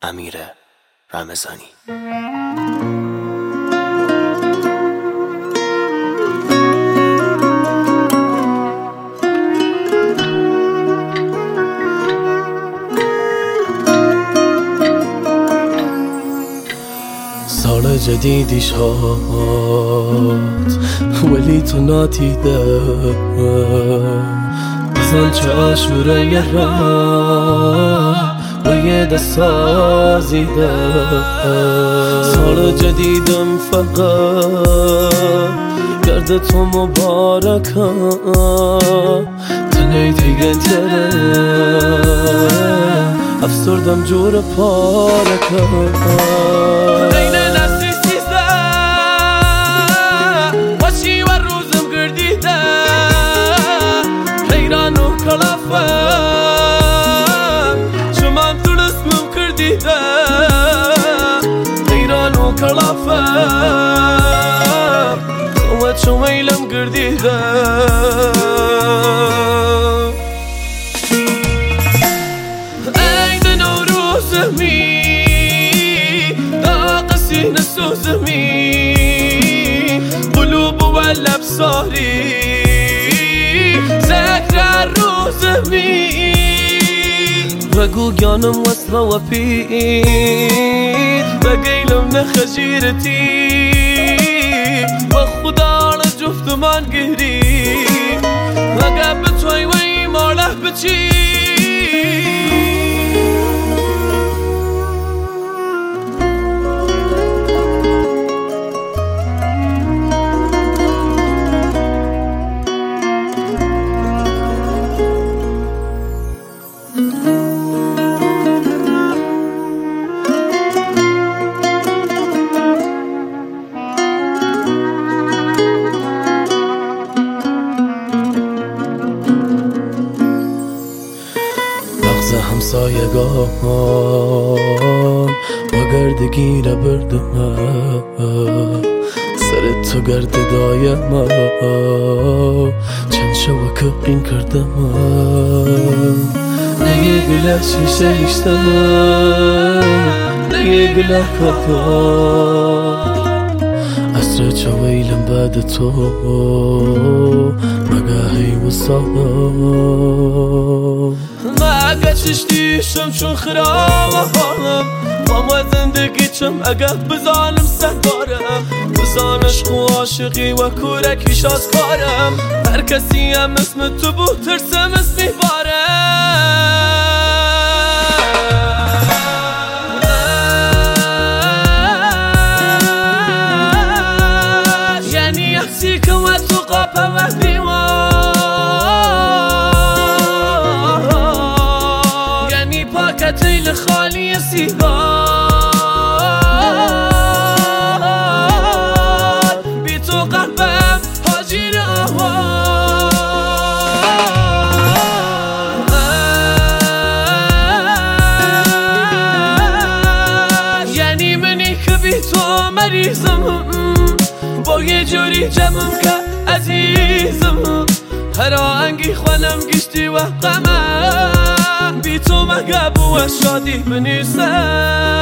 امیر رمضانی. سال جدیدی شد ولی تو نادیده، بزن چه عاشوره را با یه دست سازیده. سال جدیدم فقط گرد تو مبارکه، تنهی دیگه تره افسردم جور پارکه. قوة شميلم قرديدة أيد نوروزمي ناقصي نسوزمي قلوب ولا بصاري ذكرى الروزمي رقوقيانم وصرة وفيد بقيلم نخجيرتي وخدا على جفت من قهري وقابت وي ماله بتشي. همسایگان با گردگی نبردم، سر تو گرد دایم چند شوکه این کردم. نگه گله شیشه ایشتم نگه گله کتا عصر چویلم بعد تو مگاهی وصالم. اگه چشتیشم چون خرابم با زندگی چم اگه بزانم سهدارم بزانش خو عاشقی و کورکیش از کارم هر کسی هم اسم تو بود ترسم اسمی بارم. یعنی احسی که و تو قاپه و دیوان تیل خالی سیگار بی تو قلبم حاجیر آوار. یعنی منی که بی تو مریضم با یه جوری جمعم که عزیزم هر آهنگی خوانم گشتی و غمم بی تو مگه بو شادی بنیسم.